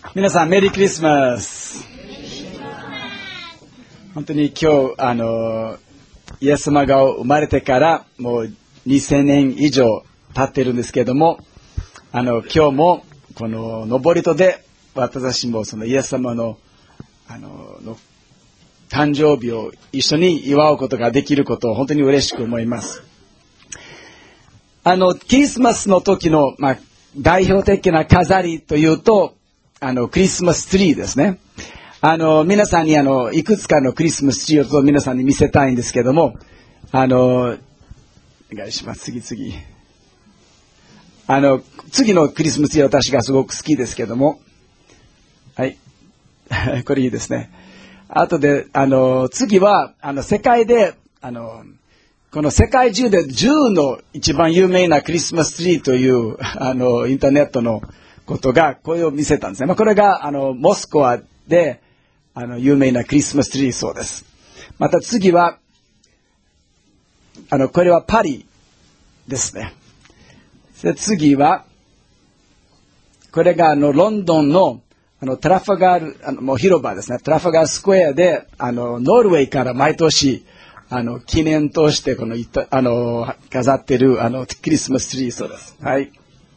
皆さんメリークリスマス。本当に今日イエス様が生まれてからもう2000年以上経ってるんですけれども、今日もこの登り戸で私もそのイエス様の誕生日を一緒に祝うことができることを本当に嬉しく思います。クリスマスの時の、代表的な飾りというとクリスマスツリーですね。皆さんにいくつかのクリスマスツリーを皆さんに見せたいんですけども、お願いします。次のクリスマスツリー私がすごく好きですけども、はいこれいいですね。あとで次は世界でこの世界中で10の一番有名なクリスマスツリーというインターネットのことがこれを見せたんですね。これがモスクワで有名なクリスマスツリーそうです。また次はこれはパリですね。で次はこれがロンドンのトラファガーもう広場ですね。トラファガースクエアでノルウェーから毎年記念として飾っているクリスマスツリーそうです。はい。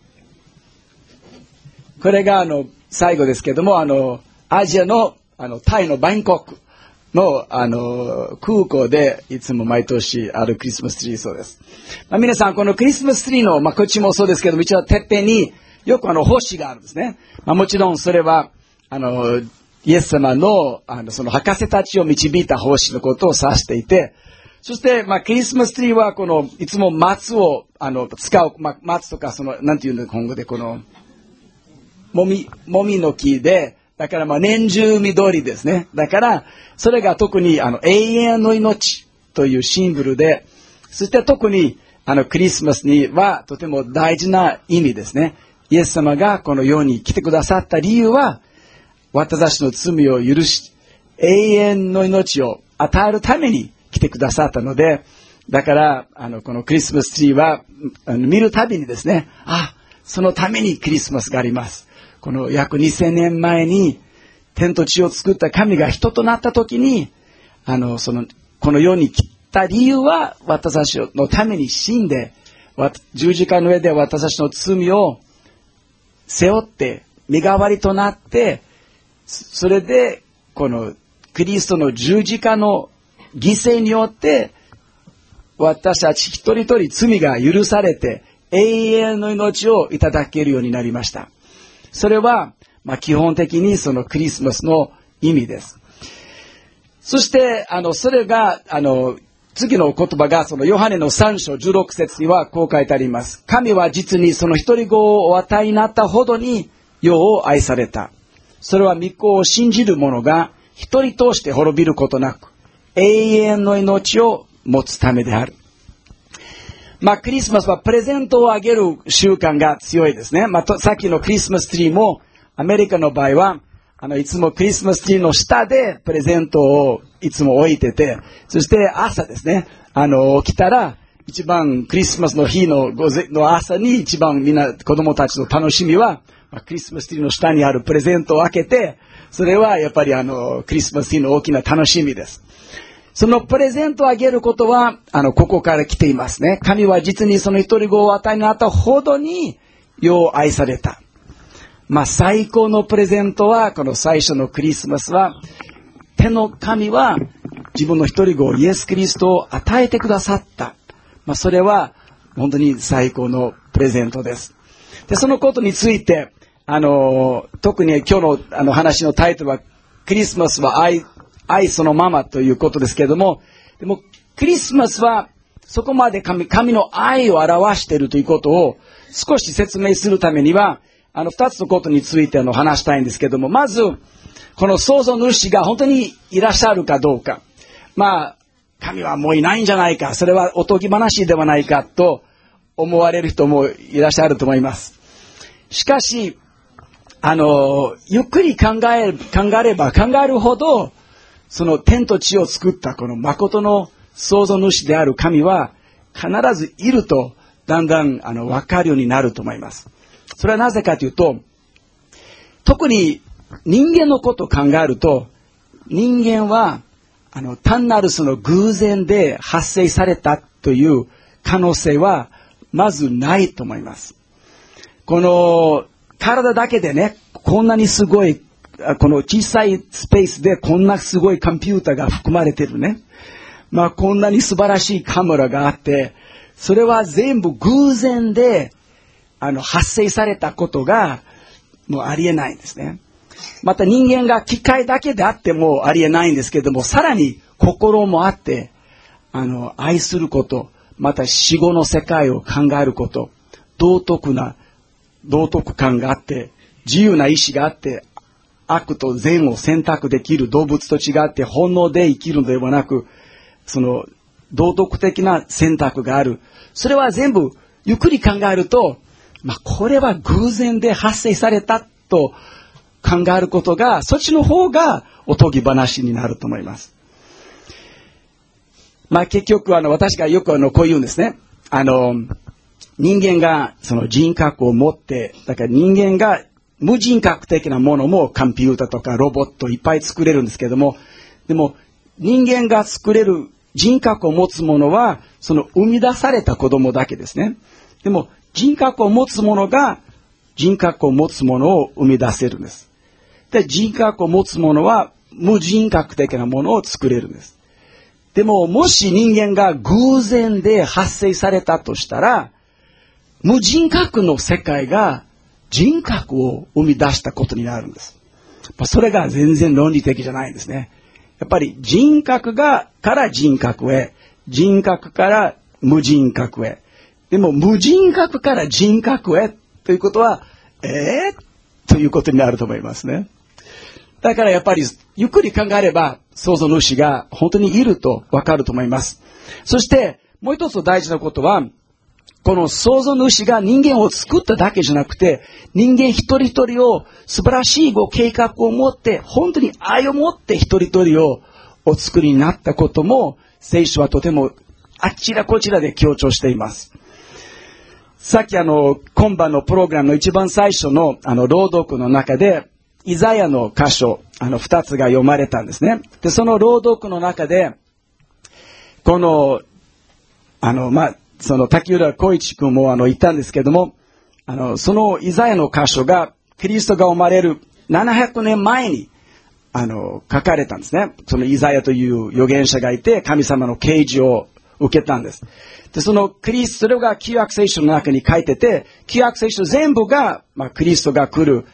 これが最後ですけどもアジアのタイのバンコクの空港でいつも毎年あるクリスマスツリーそうです。皆さんこのクリスマスツリーのこっちもそうですけども一応てっぺんによく星があるんですね。もちろんそれはイエス様のその博士たちを導いた星のことを指していて、そしてクリスマスツリーはいつも松を使う松とかなんていうの今後でもみの木で、だから年中緑ですね。だからそれが特に永遠の命というシンボルで、そして特にクリスマスにはとても大事な意味ですね。イエス様がこの世に来てくださった理由は私たちの罪を許し永遠の命を与えるために来てくださったので、だからこのクリスマスツリーは見るたびにですね、そのためにクリスマスがあります。この約2000年前に天と地を作った神が人となった時にこの世に来た理由は私たちのために死んで十字架の上で私たちの罪を背負って身代わりとなって、それでこのキリストの十字架の犠牲によって私たち一人一人罪が許されて永遠の命をいただけるようになりました。それは基本的にそのクリスマスの意味です。そしてそれが次の言葉がヨハネの3章16節にはこう書いてあります。神は実にその一人子をお与えになったほどに世を愛された。それは御子を信じる者が一人として滅びることなく永遠の命を持つためである。クリスマスはプレゼントをあげる習慣が強いですね。さっきのクリスマスツリーもアメリカの場合はいつもクリスマスツリーの下でプレゼントをいつも置いてて、そして朝ですね起きたら一番クリスマスの日の朝に一番みんな子供たちの楽しみはクリスマスツリーの下にあるプレゼントを開けて、それはやっぱりクリスマスツリーの大きな楽しみです。そのプレゼントをあげることはここから来ていますね。神は実にその一人子を与えになったほどに世を愛された。最高のプレゼントはこの最初のクリスマスは天の神は自分の一人子イエス・キリストを与えてくださった。それは本当に最高のプレゼントです。でそのことについて特に今日の話のタイトルはクリスマスは愛そのままということですけれども、でもクリスマスはそこまで神の愛を表しているということを少し説明するためには二つのことについて話したいんですけれども、まずこの創造主が本当にいらっしゃるかどうか、神はもういないんじゃないか、それはおとぎ話ではないかと思われる人もいらっしゃると思います。しかしゆっくり考えれば考えるほどその天と地を作ったこの誠の創造主である神は必ずいるとだんだん分かるようになると思います。それはなぜかというと、特に人間のことを考えると、人間は単なるその偶然で発生されたという可能性はまずないと思います。この体だけでね、こんなにすごい、この小さいスペースでこんなすごいコンピューターが含まれてるね。こんなに素晴らしいカメラがあって、それは全部偶然で発生されたことがもうありえないんですね。また人間が機械だけであってもありえないんですけども、さらに心もあって、愛すること、また死後の世界を考えること、道徳感があって、自由な意志があって、悪と善を選択できる動物と違って本能で生きるのではなく、その道徳的な選択がある。それは全部ゆっくり考えると、これは偶然で発生されたと考えることが、そっちの方がおとぎ話になると思います。結局私がよくこう言うんですね。人間がその人格を持って、だから人間が無人格的なものもコンピュータとかロボットいっぱい作れるんですけども、でも人間が作れる人格を持つものはその生み出された子供だけですね。でも人格を持つものが人格を持つものを生み出せるんです。で、人格を持つものは無人格的なものを作れるんです。でももし人間が偶然で発生されたとしたら、無人格の世界が人格を生み出したことになるんです。それが全然論理的じゃないんですね。やっぱり人格から人格へ、人格から無人格へ。でも無人格から人格へということは、ということになると思いますね。だからやっぱりゆっくり考えれば創造主が本当にいるとわかると思います。そしてもう一つ大事なことは、この創造主が人間を作っただけじゃなくて、人間一人一人を素晴らしい計画を持って、本当に愛を持って一人一人をお作りになったことも、聖書はとてもあちらこちらで強調しています。さっき今晩のプログラムの一番最初の朗読の中で、イザヤの箇所、2つが読まれたんですね。で、その朗読の中で、この、その滝浦浩一君も言ったんですけども、そのイザヤの箇所が、キリストが生まれる700年前に、書かれたんですね。そのイザヤという預言者がいて、神様の啓示を受けたんです。で、そのそれが旧約聖書の中に書いてて、旧約聖書全部が、キリストが来る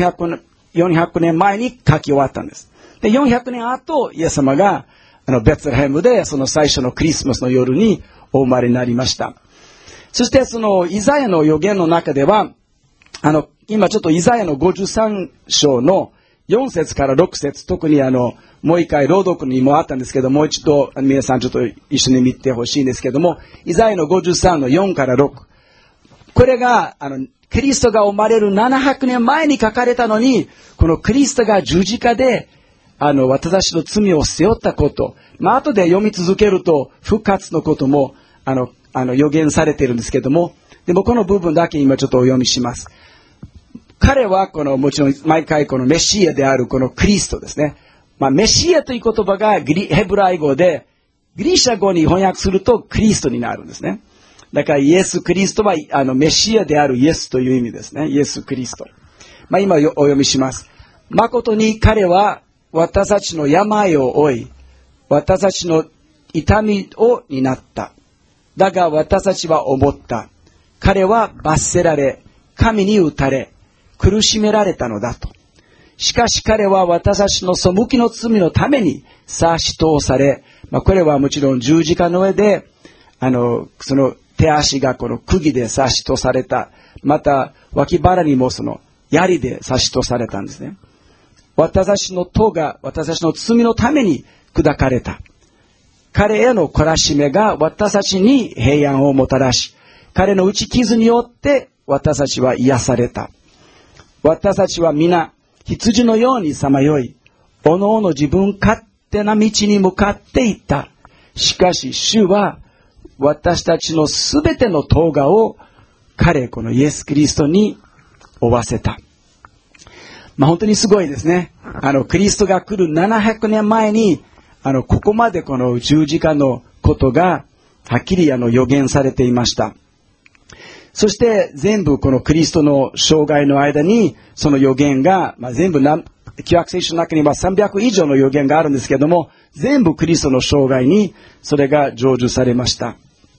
400年前に書き終わったんです。で、400年後、イエス様が、ベツレヘムで、その最初のクリスマスの夜にお生まれになりました。そして、そのイザヤの預言の中では、今ちょっとイザヤの53章の4節から6節、特にもう一回朗読にもあったんですけど、もう一度皆さんちょっと一緒に見てほしいんですけども、イザヤの53の4から6。これが、キリストが生まれる700年前に書かれたのに、このキリストが十字架で、私たちの罪を背負ったこと、後で読み続けると、復活のことも、予言されているんですけども、でもこの部分だけ今ちょっとお読みします。彼はもちろん毎回このメシアであるこのキリストですね。メシアという言葉がヘブライ語で、ギリシャ語に翻訳するとキリストになるんですね。だからイエス・キリストはメシアであるイエスという意味ですね。イエス・キリスト。今お読みします。誠に彼は私たちの病を負い、私たちの痛みを担った。だが私たちは思った。彼は罰せられ、神に打たれ、苦しめられたのだと。しかし彼は私たちの背きの罪のために差し通され、これはもちろん十字架の上で、その手足がこの釘で差し通された。また脇腹にもその槍で差し通されたんですね。私たちの咎が私たちの罪のために砕かれた。彼への懲らしめが私たちに平安をもたらし、彼の打ち傷によって私たちは癒された。私たちは皆羊のようにさまよい、おのおの自分勝手な道に向かっていった。しかし主は私たちのすべての咎をこのイエス・キリストに負わせた。 本当にすごいですね。キリストが来る700年前に、ここまでこの十字架のことが、はっきり予言されていました。そして全部このキリストの生涯の間に、その予言が、全部旧約聖書の中には300以上の予言があるんですけども、全部キリストの生涯にそれが成就されました。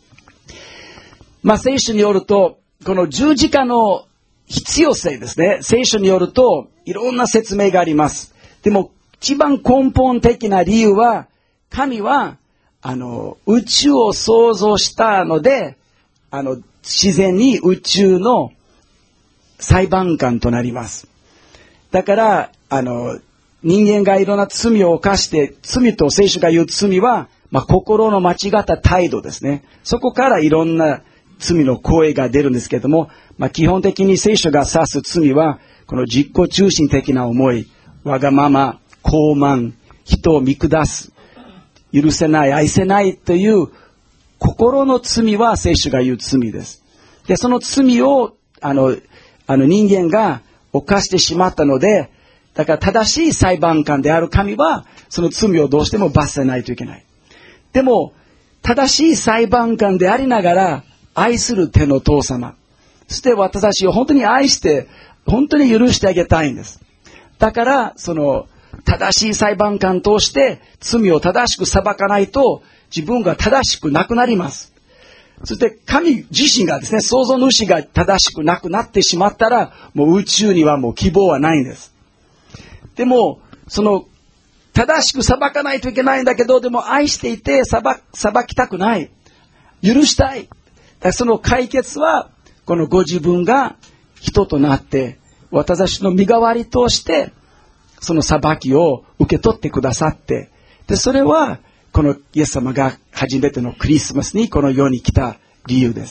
聖書によると、この十字架の必要性ですね。聖書によると、いろんな説明があります。でも、一番根本的な理由は、神は、宇宙を創造したので、自然に宇宙の裁判官となります。だから、人間がいろんな罪を犯して、罪と聖書が言う罪は、心の間違った態度ですね。そこからいろんな罪の声が出るんですけれども、基本的に聖書が指す罪は、この自己中心的な思い、わがまま、傲慢、人を見下す、許せない、愛せないという心の罪は聖書が言う罪です。で、その罪を、人間が犯してしまったので、だから正しい裁判官である神は、その罪をどうしても罰せないといけない。でも、正しい裁判官でありながら、愛する天の父様。そして私たちを本当に愛して、本当に許してあげたいんです。だから、正しい裁判官として罪を正しく裁かないと自分が正しくなくなります。そして神自身がですね、創造主が正しくなくなってしまったら、もう宇宙にはもう希望はないんです。でも、正しく裁かないといけないんだけど、でも愛していて裁きたくない。許したい。だからその解決は、このご自分が人となって、私たちの身代わりとして、その裁きを受け取ってくださって、で、それは、このイエス様が初めてのクリスマスにこの世に来た理由です。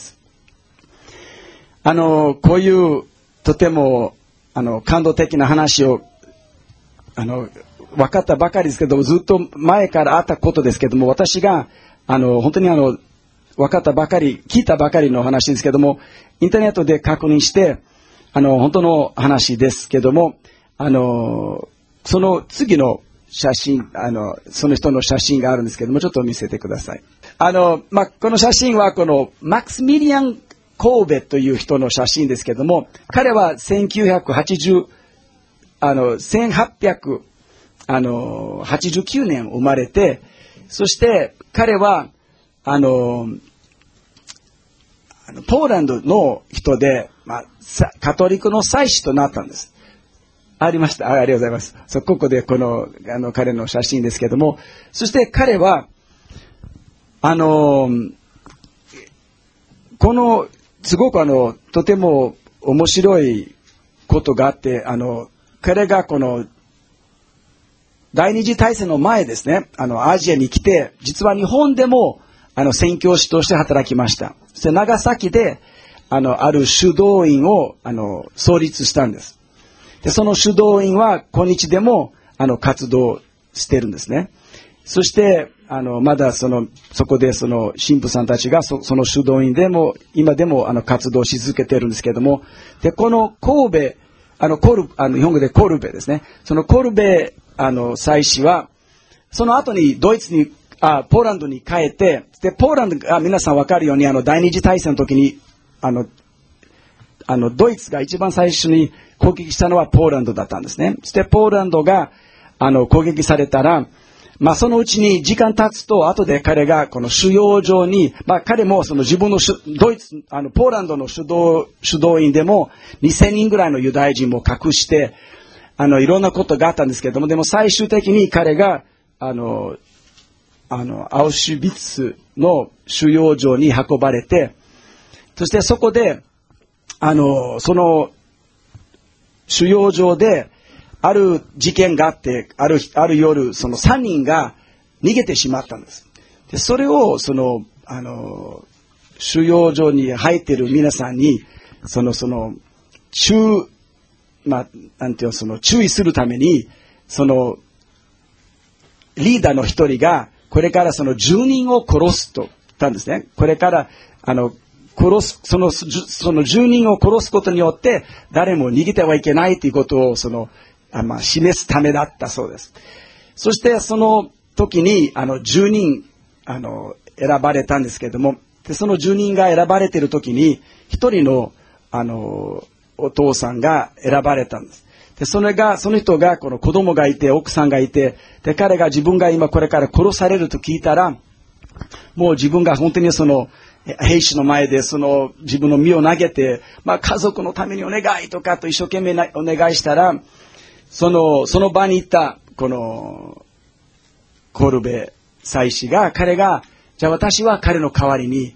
こういう、とても、感動的な話を、分かったばかりですけども、ずっと前からあったことですけども、私が、本当に分かったばかり、聞いたばかりの話ですけども、インターネットで確認して、本当の話ですけども、その次の写真、その人の写真があるんですけども、ちょっと見せてください。この写真はこのマクスミリアン・コーベという人の写真ですけども、彼は1889年生まれて、そして彼は、ポーランドの人で、カトリックの祭司となったんです。ありました。ありがとうございます。ここで彼の写真ですけども、そして彼は、すごくとても面白いことがあって、彼が第二次大戦の前ですね、アジアに来て、実は日本でも、宣教師として働きました。そして長崎で、ある修道院を、創立したんです。で、その修道院は今日でも、活動してるんですね。そして、まだそこで神父さんたちがその修道院でも、今でも活動し続けてるんですけども、で、この神戸、日本語でコルベですね。そのコルベ、祭司は、その後にポーランドに帰って、で、ポーランドが皆さんわかるように、第二次大戦の時に、ドイツが一番最初に攻撃したのはポーランドだったんですね。そしてポーランドが攻撃されたら、そのうちに時間経つと、後で彼がこの収容所に、彼も自分のポーランドの修道院でも2000人ぐらいのユダヤ人も隠して、いろんなことがあったんですけども、でも最終的に彼が、アウシュビッツの収容所に運ばれて、そしてそこで、その収容所である事件があって、ある夜、その3人が逃げてしまったんです。で、それを、収容所に入っている皆さんに、注意するために、リーダーの一人が、これから10人を殺すと言ったんですね。これから、その10人を殺すことによって、誰も逃げてはいけないということを、 示すためだったそうです。そしてその時に10人選ばれたんですけれども、でその10人が選ばれている時に一人のお父さんが選ばれたんです。でその人がこの子供がいて奥さんがいて、で彼が自分が今これから殺されると聞いたら、もう自分が本当にその兵士の前で自分の身を投げて、家族のためにお願いとかと一生懸命お願いしたら、その場にいたこのコルベ祭司が、彼がじゃあ私は彼の代わりに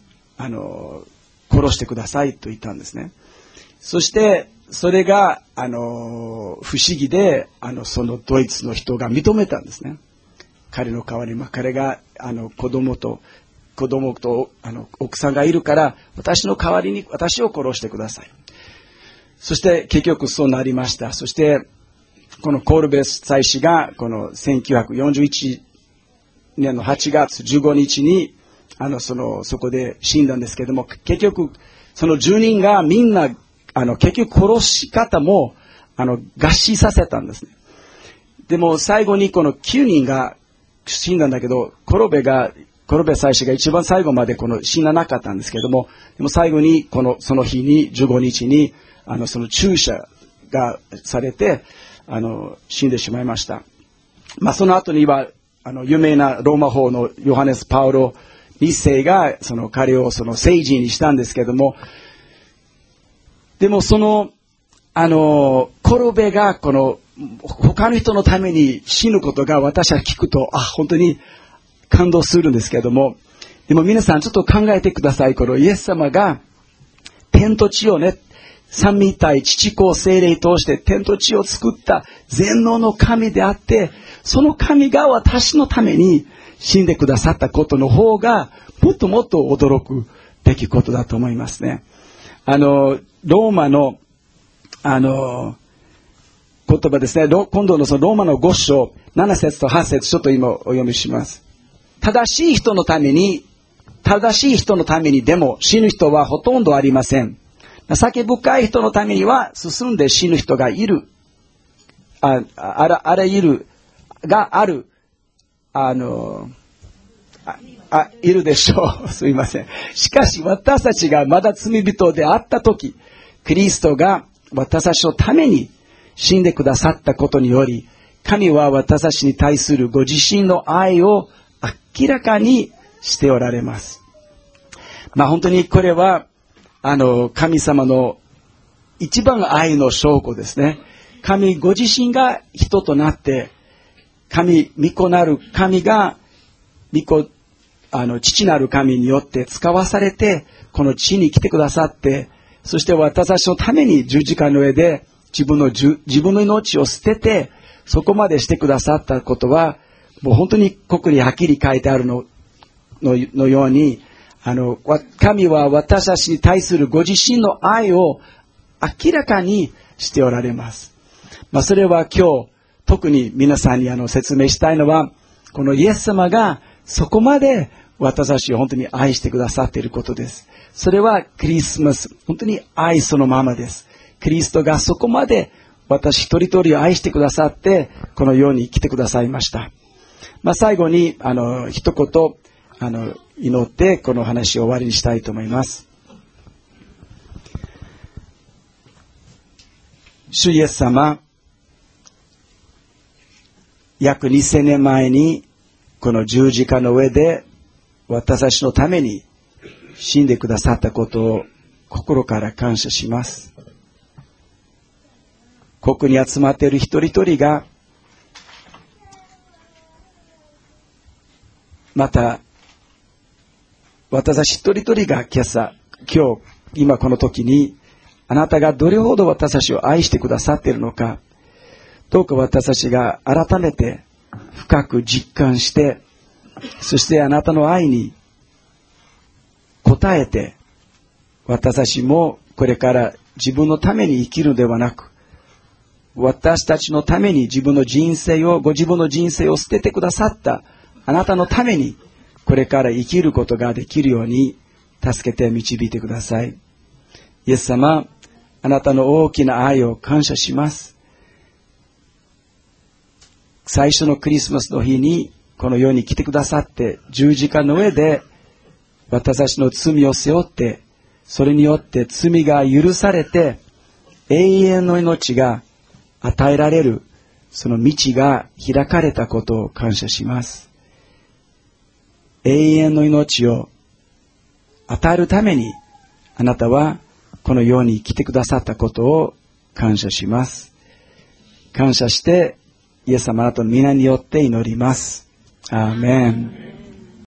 殺してくださいと言ったんですね。そしてそれが不思議でそのドイツの人が認めたんですね。彼の代わりに、彼が子供と奥さんがいるから私の代わりに私を殺してください。そして結局そうなりました。そしてこのコルベ祭司がこの1941年の8月15日にそこで死んだんですけれども、結局その10人がみんな結局殺し方も合致させたんですね。でも最後にこの9人が死んだんだけど、コルベ祭司が一番最後まで死ななかったんですけども、でも最後にその日に15日にその注射がされて死んでしまいました。その後には有名なローマ法のヨハネス・パウロ2世が彼を聖人にしたんですけども、でもコルベが他の人のために死ぬことが私は聞くと本当に感動するんですけども、でも皆さんちょっと考えてください。このイエス様が天と地をね、三位一体父子聖霊通して天と地を作った全能の神であって、その神が私のために死んでくださったことの方がもっともっと驚くべきことだと思いますね。ローマの言葉ですね。今度のローマの5章7節と8節ちょっと今お読みします。正しい人のためにでも死ぬ人はほとんどありません。情け深い人のためには進んで死ぬ人がいる。いるでしょう。すいません。しかし私たちがまだ罪人であったとき、キリストが私たちのために死んでくださったことにより、神は私たちに対するご自身の愛を明らかにしておられます。本当にこれは神様の一番愛の証拠ですね。神ご自身が人となって、御子なる神が父なる神によって使わされてこの地に来てくださって、そして私たちのために十字架の上で自分の命を捨ててそこまでしてくださったことは、もう本当にここにはっきり書いてあるのように、神は私たちに対するご自身の愛を明らかにしておられます。それは今日特に皆さんに説明したいのは、このイエス様がそこまで私たちを本当に愛してくださっていることです。それはクリスマス、本当に愛そのままです。キリストがそこまで私一人一人を愛してくださって、この世に来てくださいました。最後に一言祈ってこの話を終わりにしたいと思います。主イエス様、約2000年前にこの十字架の上で私たちのために死んでくださったことを心から感謝します。ここに集まっている一人一人が、また私たち一人一人が今この時に、あなたがどれほど私たちを愛してくださっているのか、どうか私たちが改めて深く実感して、そしてあなたの愛に応えて、私たちもこれから自分のために生きるのではなく、私たちのためにご自分の人生を捨ててくださったあなたのためにこれから生きることができるように助けて導いてください。イエス様、あなたの大きな愛を感謝します。 最初のクリスマスの日にこの世に来てくださって、十字架の上で私たちの罪を背負って、それによって罪が許されて、永遠の命が与えられる、その道が開かれたことを感謝します。永遠の命を与えるために、あなたはこの世に来てくださったことを感謝します。感謝して、イエス様あなたの皆によって祈ります。アーメン。